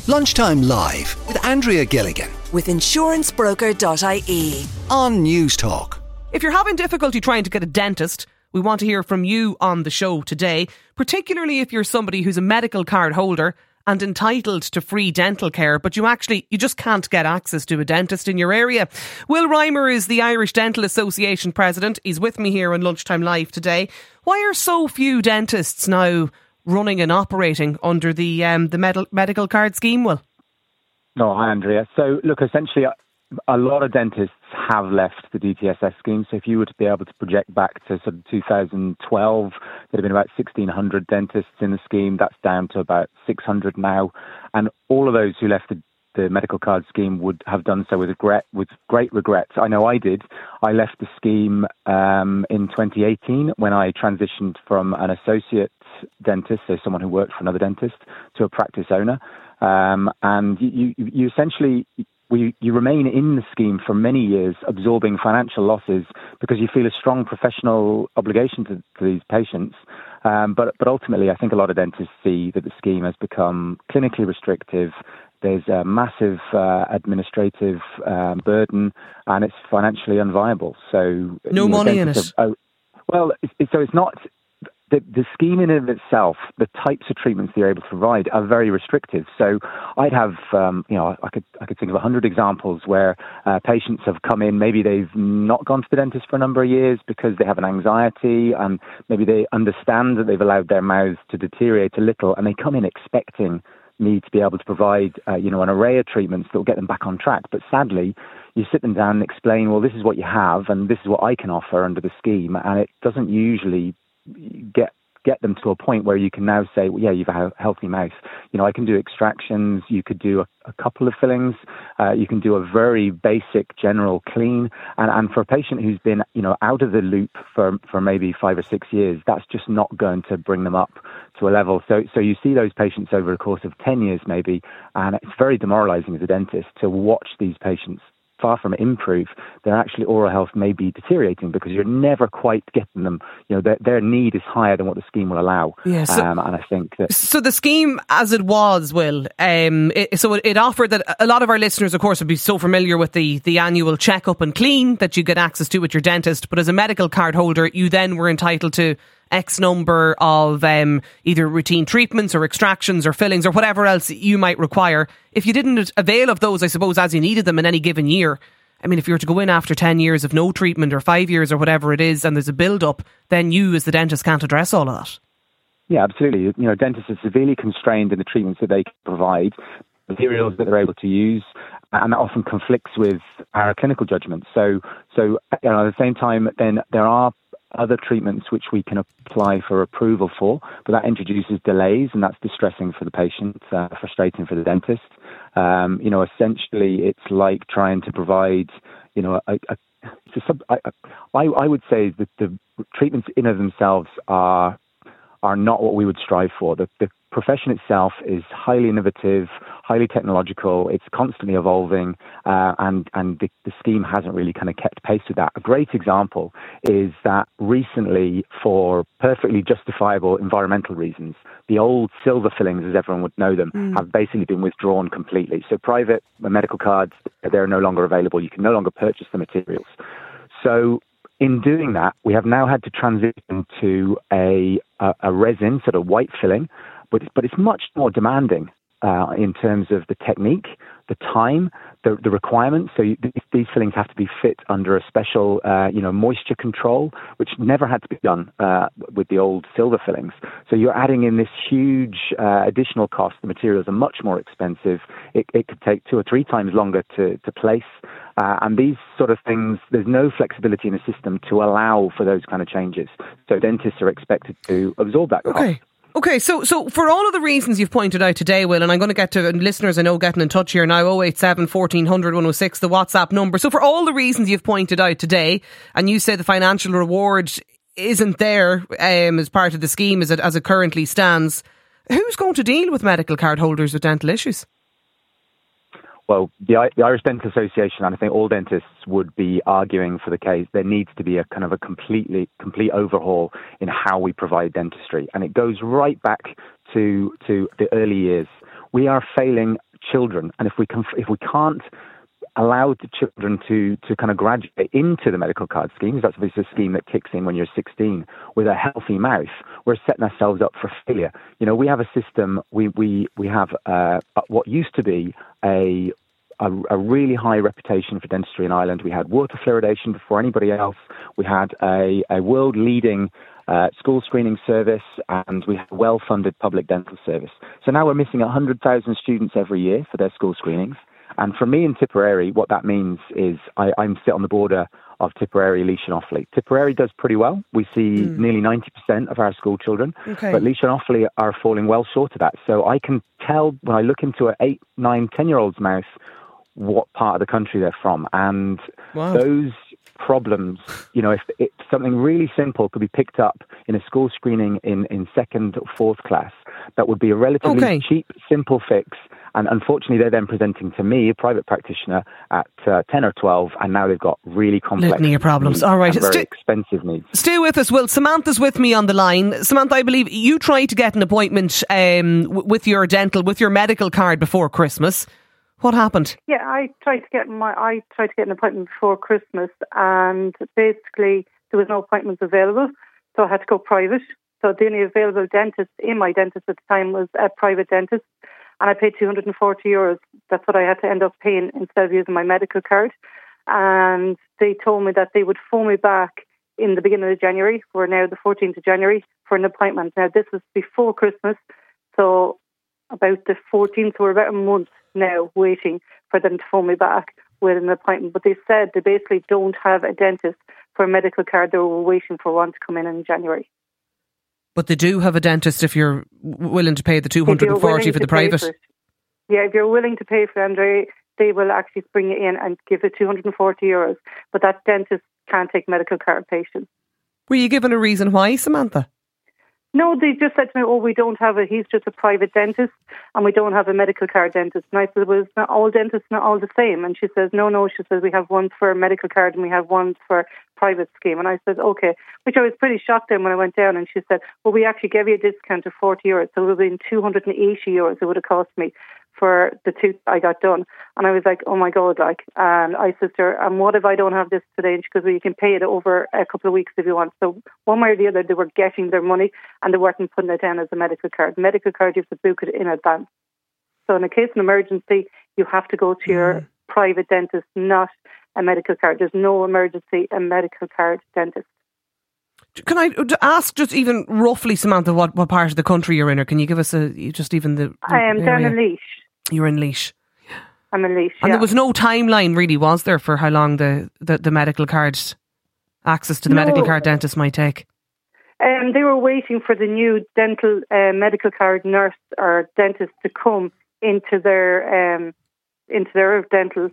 Lunchtime Live with Andrea Gilligan with insurancebroker.ie on News Talk. If you're having difficulty trying to get a dentist, we want to hear from you on the show today, particularly if you're somebody who's a medical card holder and entitled to free dental care, but you just can't get access to a dentist in your area. Will Reimer is the Irish Dental Association president. He's with me here on Lunchtime Live today. Why are so few dentists now running and operating under the medical card scheme, Will? No, hi, Andrea. So, look, essentially, a lot of dentists have left the DTSS scheme. So if you were to be able to project back to sort of 2012, there'd have been about 1,600 dentists in the scheme. That's down to about 600 now. And all of those who left the medical card scheme would have done so with great regret. I know I did. I left the scheme in 2018 when I transitioned from an associate dentist, so someone who worked for another dentist, to a practice owner. And you essentially... You remain in the scheme for many years, absorbing financial losses because you feel a strong professional obligation to these patients. But ultimately, I think a lot of dentists see that the scheme has become clinically restrictive. There's a massive administrative burden, and it's financially unviable. So no money in it. So it's not. The scheme in and of itself, the types of treatments that you're able to provide are very restrictive. So I'd have, I could think of 100 examples where patients have come in, maybe they've not gone to the dentist for a number of years because they have an anxiety and maybe they understand that they've allowed their mouths to deteriorate a little, and they come in expecting me to be able to provide, an array of treatments that will get them back on track. But sadly, you sit them down and explain, well, this is what you have and this is what I can offer under the scheme, and it doesn't usually get them to a point where you can now say, well, yeah, you've a healthy mouth. I can do extractions. You could do a couple of fillings. You can do a very basic general clean. And for a patient who's been, out of the loop for maybe 5 or 6 years, that's just not going to bring them up to a level. So you see those patients over the course of 10 years maybe, and it's very demoralizing as a dentist to watch these patients far from improve. Their actually oral health may be deteriorating because you're never quite getting them. Their need is higher than what the scheme will allow. Yeah, and I think that... So the scheme as it was, Will, it offered that a lot of our listeners, of course, would be so familiar with the annual check-up and clean that you get access to with your dentist. But as a medical card holder, you then were entitled to X number of either routine treatments or extractions or fillings or whatever else you might require. If you didn't avail of those, I suppose, as you needed them in any given year, I mean, if you were to go in after 10 years of no treatment or 5 years or whatever it is, and there's a build-up, then you as the dentist can't address all of that. Yeah, absolutely. Dentists are severely constrained in the treatments that they can provide, materials that they're able to use, and that often conflicts with our clinical judgment. So at the same time, then there are other treatments which we can apply for approval for, but that introduces delays, and that's distressing for the patient, frustrating for the dentist. Essentially, it's like trying to provide, I would say that the treatments in of themselves are not what we would strive for. The profession itself is highly innovative, highly technological. It's constantly evolving, and the scheme hasn't really kind of kept pace with that. A great example is that recently, for perfectly justifiable environmental reasons, the old silver fillings, as everyone would know them, have basically been withdrawn completely. So private medical cards, they're no longer available. You can no longer purchase the materials. So in doing that, we have now had to transition to a resin, sort of white filling, but it's much more demanding in terms of the technique, the time, the requirements. So these fillings have to be fit under a special, moisture control, which never had to be done with the old silver fillings. So you're adding in this huge additional cost. The materials are much more expensive. It could take 2 or 3 times longer to place. And these sort of things, there's no flexibility in the system to allow for those kind of changes. So dentists are expected to absorb that cost. Okay, so for all of the reasons you've pointed out today, Will, and I'm going to get to listeners I know getting in touch here now, 087 1400 106, the WhatsApp number. So for all the reasons you've pointed out today, and you say the financial reward isn't there as part of the scheme as it currently stands, who's going to deal with medical card holders with dental issues? Well, the Irish Dental Association, and I think all dentists would be arguing for the case, there needs to be a kind of a complete overhaul in how we provide dentistry. And it goes right back to the early years. We are failing children. And if we can't allow the children to kind of graduate into the medical card scheme, that's obviously a scheme that kicks in when you're 16, with a healthy mouth, we're setting ourselves up for failure. You know, we have a system, we have what used to be a really high reputation for dentistry in Ireland. We had water fluoridation before anybody else. We had a world-leading school screening service, and we have a well-funded public dental service. So now we're missing 100,000 students every year for their school screenings. And for me in Tipperary, what that means is I'm sit on the border of Tipperary, Laois and Offaly. Tipperary does pretty well. We see nearly 90% of our school children, but Laois and Offaly are falling well short of that. So I can tell when I look into an 8, 9, 10-year-old's mouth what part of the country they're from. And those problems, you know, if something really simple could be picked up in a school screening in second or fourth class, that would be a relatively cheap, simple fix. And unfortunately, they're then presenting to me, a private practitioner, at 10 or 12, and now they've got really complex litany of problems. All right, very expensive needs. Stay with us, Will. Samantha's with me on the line. Samantha, I believe you tried to get an appointment with your medical card before Christmas. What happened? Yeah, I tried to get an appointment before Christmas, and basically there was no appointments available, so I had to go private. So the only available dentist in my dentist at the time was a private dentist, and I paid €240. That's what I had to end up paying instead of using my medical card. And they told me that they would phone me back in the beginning of January. We're now the 14th of January for an appointment. Now, this was before Christmas, so about the 14th, we're about a month now waiting for them to phone me back with an appointment. But they said they basically don't have a dentist for a medical card. They were waiting for one to come in January. But they do have a dentist if you're willing to pay the $240 for the private. Yeah, if you're willing to pay for Andre, they will actually bring you in and give it €240. But that dentist can't take medical card patients. Were you given a reason why, Samantha? No, they just said to me, we don't have he's just a private dentist and we don't have a medical card dentist. And I said, well, it's not all dentists, not all the same. And she says, no, she says, we have ones for a medical card and we have ones for private scheme. And I said, okay, which I was pretty shocked then when I went down. And she said, well, we actually gave you a discount of €40. So it would have been €280 it would have cost me for the tooth I got done. And I was like, oh my God, and I said to her, and what if I don't have this today? And she goes, well, you can pay it over a couple of weeks if you want. So one way or the other, they were getting their money and they weren't putting it down as a medical card. Medical card, you have to book it in advance. So in a case of an emergency, you have to go to your private dentist, not a medical card. There's no emergency, a medical card dentist. Can I ask just even roughly, Samantha, what part of the country you're in, or can you give us just even the I am down in Laois. You're in Laois. I'm in Laois, And there was no timeline really, was there, for how long the medical card access to the medical card dentist might take? They were waiting for the new dental medical card nurse or dentist to come into their dental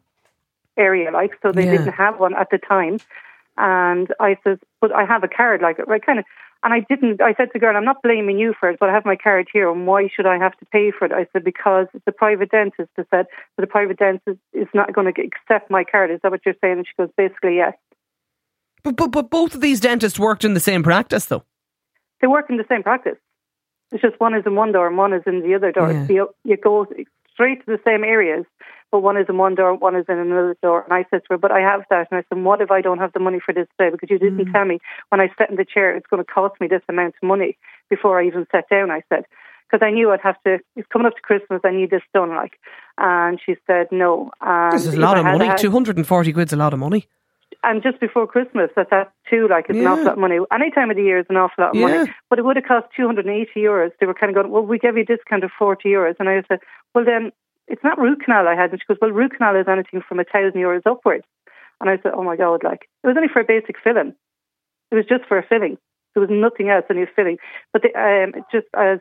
area, so they didn't have one at the time. And I said, but I have a card, and I didn't. I said to the girl, I'm not blaming you for it, but I have my card here, and why should I have to pay for it? I said, because it's a private dentist. I said, but the private dentist is not going to accept my card. Is that what you're saying? And she goes, basically, yes. But both of these dentists worked in the same practice, though. They work in the same practice. It's just one is in one door and one is in the other door. Yeah. So you go straight to the same areas, but one is in one door, one is in another door. And I said to her, but I have that. And I said, what if I don't have the money for this today? Because you didn't tell me when I sat in the chair, it's going to cost me this amount of money before I even sat down, I said. Because I knew I'd have to, it's coming up to Christmas, I need this done, And she said, no. And this is a lot of money. 240 quid's a lot of money. And just before Christmas, that's too, it's an awful lot of money. Any time of the year is an awful lot of money. But it would have cost €280. They were kind of going, well, we gave you a discount of €40. And I said, well, then, it's not root canal I had. And she goes, well, root canal is anything from €1,000 upwards. And I said, oh my God, it was only for a basic filling. It was just for a filling. There was nothing else, only a filling. But just as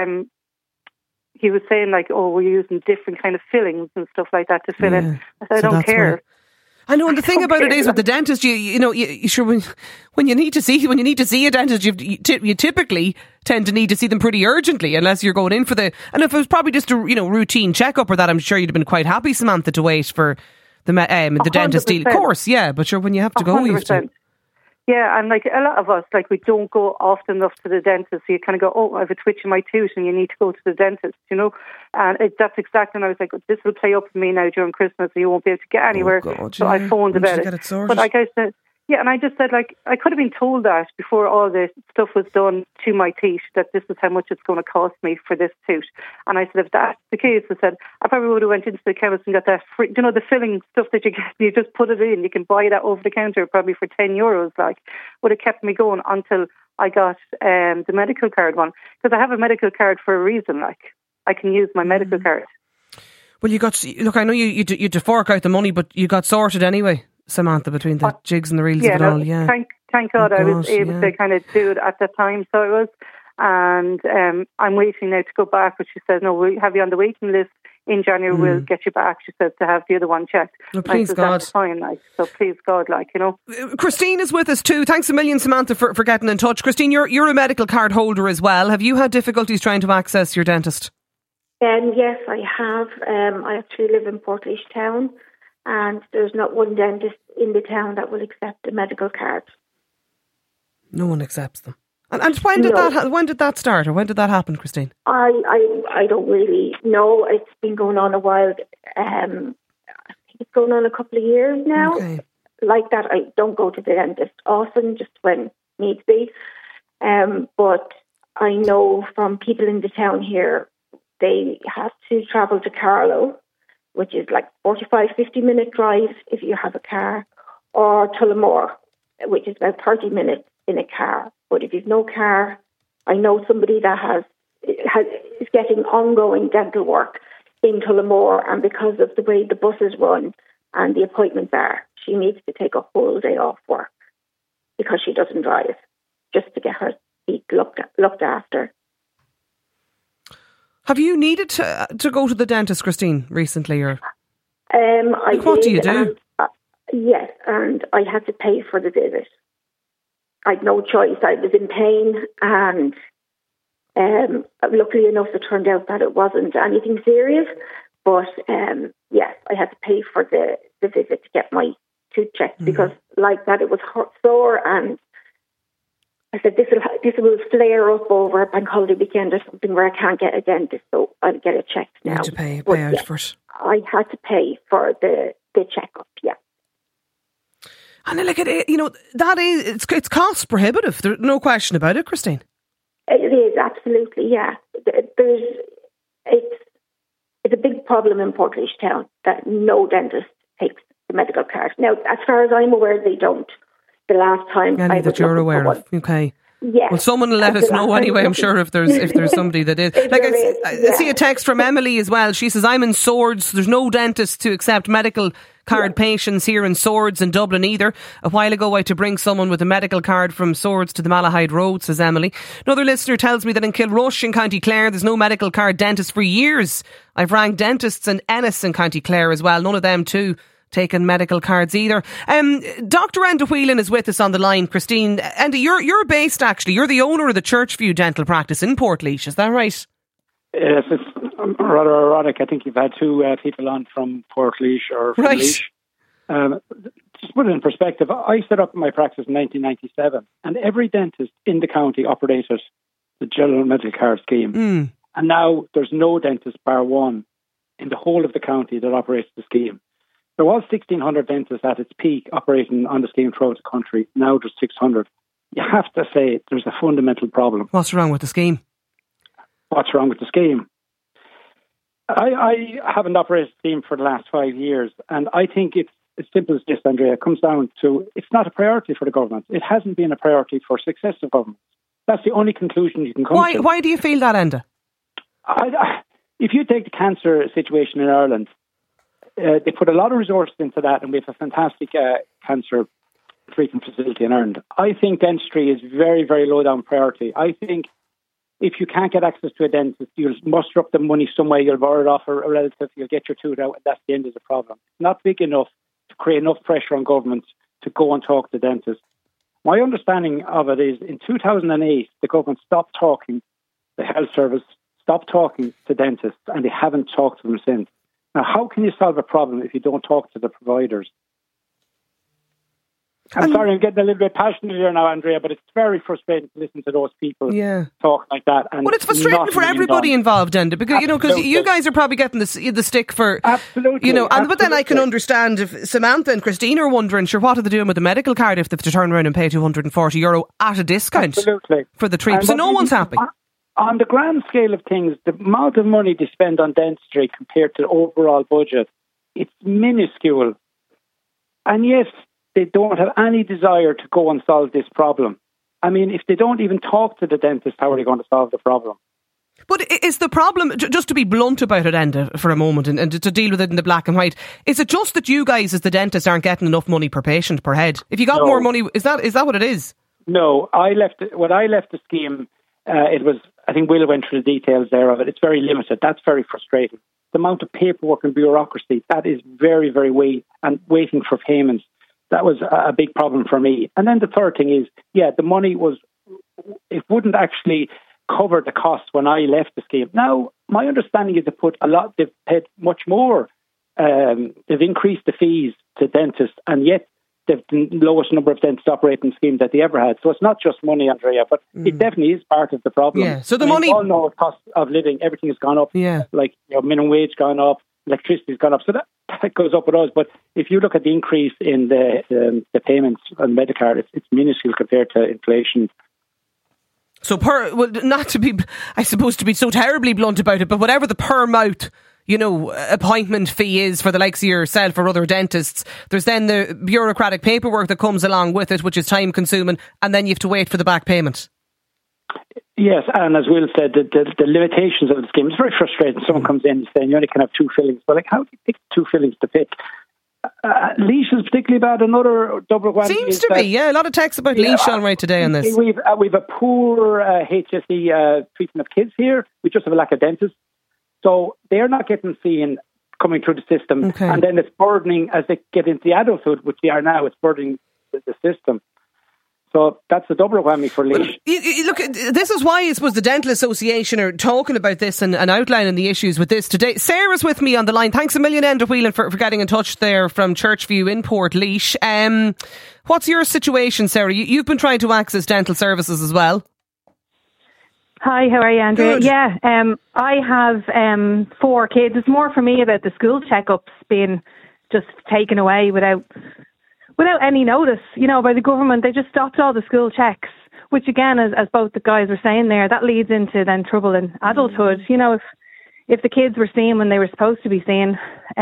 he was saying, we're using different kind of fillings and stuff like that to fill in. I said, I don't care. Why. I know, and the thing about it is with the dentist, you sure when you need to see a dentist, you typically tend to need to see them pretty urgently, unless you're going in for and if it was probably just a routine checkup or that, I'm sure you'd have been quite happy, Samantha, to wait for the dentist deal. Of course, yeah, but sure, when you have to go, you have to. Yeah, and like a lot of us, like we don't go often enough to the dentist. So you kind of go, oh, I have a twitch in my tooth and you need to go to the dentist, you know. And that's exactly, and I was like, this will play up for me now during Christmas, so you won't be able to get anywhere. Oh God, so I phoned about it. But like I said, yeah, and I just said, like, I could have been told that before all this stuff was done to my teeth, that this is how much it's going to cost me for this tooth. And I said, if that's the case, I said, I probably would have went into the chemist and got that free, you know, the filling stuff that you get, you just put it in. You can buy that over the counter probably for €10, like, would have kept me going until I got the medical card one. Because I have a medical card for a reason, like, I can use my medical card. Well, look, I know you had to fork out the money, but you got sorted anyway, Samantha, between the jigs and the reels of it all. Yeah, thank God I was able to kind of do it at that time. So it was, and I'm waiting now to go back. But she said, no, we'll have you on the waiting list in January. We'll get you back. She said to have the other one checked. Oh, please God, that's fine. Like, so please God, like, you know. Christine is with us too. Thanks a million, Samantha, for getting in touch. Christine, you're a medical card holder as well. Have you had difficulties trying to access your dentist? Yes, I have. I actually live in Portlaoise town, and there's not one dentist in the town that will accept a medical card. No one accepts them. And when did that start, or when did that happen, Christine? I don't really know. It's been going on a while. I think it's going on a couple of years now. Okay. Like that, I don't go to the dentist often, just when needs be. But I know from people in the town here, they have to travel to Carlow, which is like 45, 50-minute drive if you have a car, or Tullamore, which is about 30 minutes in a car. But if you've no car, I know somebody that is getting ongoing dental work in Tullamore, and because of the way the buses run and the appointments are, she needs to take a whole day off work because she doesn't drive, just to get her teeth looked after. Have you needed to go to the dentist, Christine, recently? Or what do you do? Yes, and I had to pay for the visit. I had no choice. I was in pain, and luckily enough, it turned out that it wasn't anything serious. But yes, I had to pay for the visit to get my tooth checked because, like that, it was sore, and I said, this will flare up over a bank holiday weekend or something where I can't get a dentist, so I'll get it checked now. You had to pay out for it. I had to pay for the checkup, yeah. And like it's cost prohibitive. There's no question about it, Christine. It is, absolutely, yeah. It's a big problem in Portlaoise town that no dentist takes the medical card. Now, as far as I'm aware, they don't. The last time Any that you're aware of, okay. Yeah. Well, someone will let us know anyway, I'm sure, if there's somebody that is. I see a text from Emily as well. She says, I'm in Swords. There's no dentist to accept medical card patients here in Swords in Dublin either. A while ago, I had to bring someone with a medical card from Swords to the Malahide Road, says Emily. Another listener tells me that in Kilrush in County Clare, there's no medical card dentist for years. I've rang dentists in Ennis in County Clare as well. None of them too taking medical cards either. Dr. Enda Whelan is with us on the line, Christine. Enda, you're based, actually, you're the owner of the Churchview Dental Practice in Portlaoise, is that right? Yes, it's rather ironic. I think you've had two people on from Portlaoise or from Laois. Just put it in perspective, I set up my practice in 1997, and every dentist in the county operated the General Medical Card scheme. And now there's no dentist, bar one, in the whole of the county that operates the scheme. There was 1,600 dentists at its peak operating on the scheme throughout the country. Now there's 600. You have to say there's a fundamental problem. What's wrong with the scheme? What's wrong with the scheme? I haven't operated the scheme for the last 5 years, and I think it's as simple as this, Andrea. It comes down to it's not a priority for the government. It hasn't been a priority for successive governments. That's the only conclusion you can come to. Why do you feel that, Enda? If you take the cancer situation in Ireland, they put a lot of resources into that, and we have a fantastic cancer treatment facility in Ireland. I think dentistry is very, very low down priority. I think if you can't get access to a dentist, you'll muster up the money some way, you'll borrow it off a relative, you'll get your tooth out, and that's the end of the problem. It's not big enough to create enough pressure on governments to go and talk to dentists. My understanding of it is in 2008, the government stopped talking, the health service stopped talking to dentists, and they haven't talked to them since. Now, how can you solve a problem if you don't talk to the providers? I'm sorry, I'm getting a little bit passionate here now, Andrea, but it's very frustrating to listen to those people talk like that. And well, it's frustrating for everybody involved, Enda, because because you guys are probably getting the stick for but then I can understand if Samantha and Christine are wondering, sure, what are they doing with the medical card if they have to turn around and pay €240 at a discount for the treatment? So no one's happy. On the grand scale of things, the amount of money they spend on dentistry compared to the overall budget, it's minuscule. And yet, they don't have any desire to go and solve this problem. I mean, if they don't even talk to the dentist, how are they going to solve the problem? But is the problem, just to be blunt about it, Enda, for a moment, and to deal with it in the black and white, is it just that you guys as the dentist aren't getting enough money per patient per head? If you got more money, is that what it is? No, when I left the scheme, it was, I think Will went through the details there of it. It's very limited. That's very frustrating. The amount of paperwork and bureaucracy, that is very, very waiting for payments. That was a big problem for me. And then the third thing is, the money it wouldn't actually cover the cost when I left the scheme. Now, my understanding is they've paid much more. They've increased the fees to dentists, and yet they've the lowest number of dentists operating scheme that they ever had. So it's not just money, Andrea, but it definitely is part of the problem. Yeah. So money, we all know the cost of living, everything has gone up. Yeah. Like minimum wage gone up, electricity's gone up. So that goes up with us. But if you look at the increase in the payments on Medicare, it's minuscule compared to inflation. So not to be, I suppose, to be so terribly blunt about it, but whatever the per mouth, appointment fee is for the likes of yourself or other dentists, there's then the bureaucratic paperwork that comes along with it, which is time consuming, and then you have to wait for the back payment. Yes, and as Will said, the limitations of the scheme, it's very frustrating. Someone comes in saying you only can have 2 fillings. But how do you pick 2 fillings to pick? Leash is particularly bad. Another double whammy. Seems to be, a lot of texts about leash on right today on this. We've a poor HSE treatment of kids here. We just have a lack of dentists. So they're not getting seen coming through the system. Okay. And then it's burdening as they get into the adulthood, which they are now, it's burdening the system. So that's a double whammy for leash. Look, this is why I suppose the Dental Association are talking about this and outlining the issues with this today. Sarah's with me on the line. Thanks a million, Enda Whelan, for getting in touch there from Churchview in Portlaoise. What's your situation, Sarah? You've been trying to access dental services as well. Hi, how are you, Andrea? Good. Yeah, I have 4 kids. It's more for me about the school checkups being just taken away without any notice, by the government. They just stopped all the school checks, which again, as both the guys were saying there, that leads into then trouble in adulthood. If the kids were seen when they were supposed to be seen,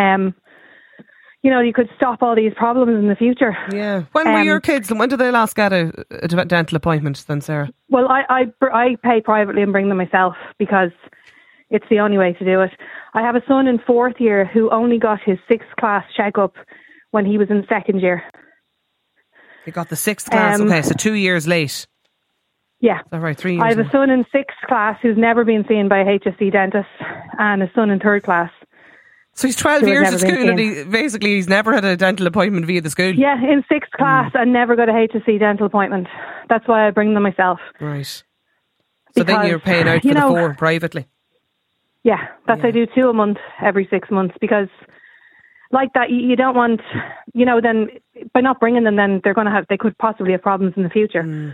you could stop all these problems in the future. Yeah. When were your kids, when did they last get a dental appointment then, Sarah? Well, I pay privately and bring them myself because it's the only way to do it. I have a son in 4th year who only got his 6th class checkup when he was in 2nd year. He got the 6th class, okay, so 2 years late. Yeah. Is that right, 3 years I have late. a son in 6th class who's never been seen by a HSE dentist and a son in 3rd class. So he's 12 years at school and he's never had a dental appointment via the school? Yeah, in 6th class and never got a HSE dental appointment. That's why I bring them myself. Right. So then you're paying out for the 4 privately? Yeah, I do 2 a month every 6 months because like that, you don't want, then by not bringing them, then they could possibly have problems in the future.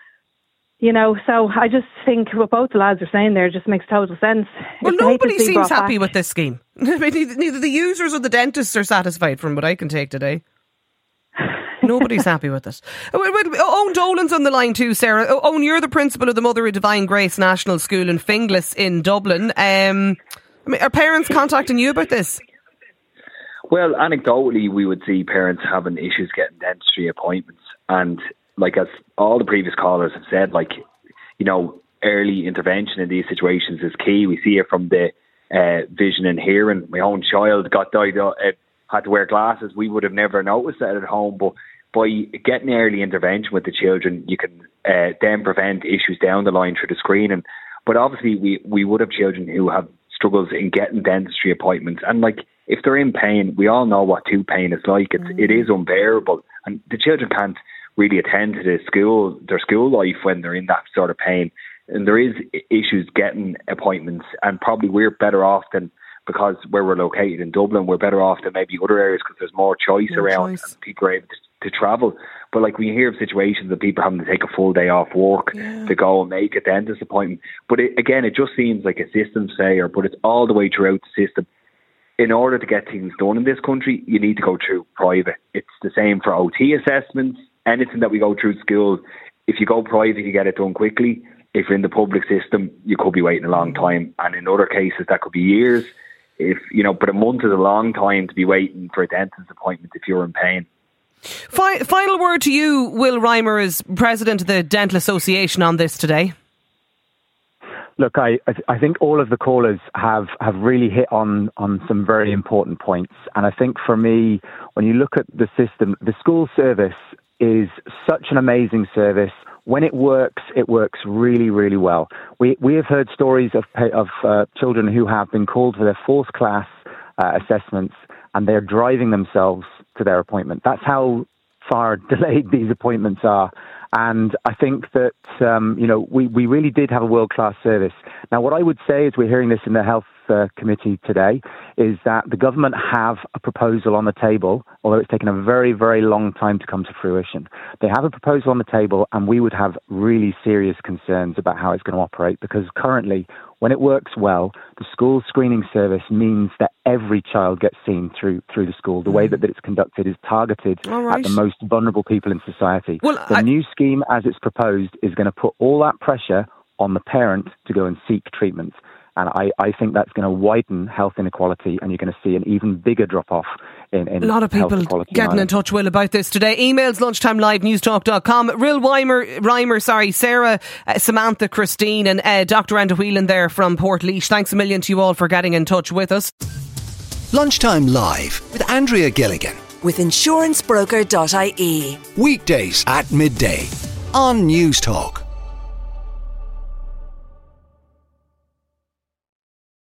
So I just think what both the lads are saying there just makes total sense. Well, nobody seems happy with this scheme. Neither the users or the dentists are satisfied from what I can take today. Nobody's happy with it. Owen Dolan's on the line too, Sarah. Owen, you're the principal of the Mother of Divine Grace National School in Finglas in Dublin. Are parents contacting you about this? Well, anecdotally, we would see parents having issues getting dentistry appointments. And as all the previous callers have said, early intervention in these situations is key. We see it from the vision and hearing. My own child had to wear glasses. We would have never noticed that at home. But by getting early intervention with the children, you can then prevent issues down the line through the screening. But obviously, we would have children who have struggles in getting dentistry appointments. And if they're in pain, we all know what tooth pain is like. It is unbearable. And the children can't really attend to their school life when they're in that sort of pain. And there is issues getting appointments, and probably we're better off than, because where we're located in Dublin, we're better off than maybe other areas because there's more choice around and people are able to travel. But like, we hear of situations of people having to take a full day off work to go and make a dentist appointment. But it just seems like a system failure, but it's all the way throughout the system. In order to get things done in this country, you need to go through private. It's the same for OT assessments, anything that we go through schools. If you go private, you get it done quickly. If you're in the public system, you could be waiting a long time. And in other cases, that could be years. But a month is a long time to be waiting for a dentist appointment if you're in pain. Final word to you, Will Reimer, as President of the Dental Association, on this today. Look, I think all of the callers have really hit on some very important points. And I think for me, when you look at the system, the school service is such an amazing service. When it works really, really well. We have heard stories of children who have been called for their fourth class assessments, and they're driving themselves to their appointment. That's how far delayed these appointments are. And I think that, we really did have a world-class service. Now, what I would say, as we're hearing this in the Health Committee today, is that the government have a proposal on the table, although it's taken a very, very long time to come to fruition. They have a proposal on the table, and we would have really serious concerns about how it's going to operate, because currently, when it works well, the school screening service means that every child gets seen through the school. The way that it's conducted is targeted at the most vulnerable people in society. Well, the new scheme, as it's proposed, is going to put all that pressure on the parent to go and seek treatment. And I think that's going to widen health inequality, and you're going to see an even bigger drop-off in a lot of people getting in touch, Will, about this today. Emails, lunchtimelive@newstalk.com. Real Reimer, Sarah, Samantha, Christine and Dr. Enda Whelan there from Portlaoise. Thanks a million to you all for getting in touch with us. Lunchtime Live with Andrea Gilligan. With insurancebroker.ie. Weekdays at midday on Newstalk.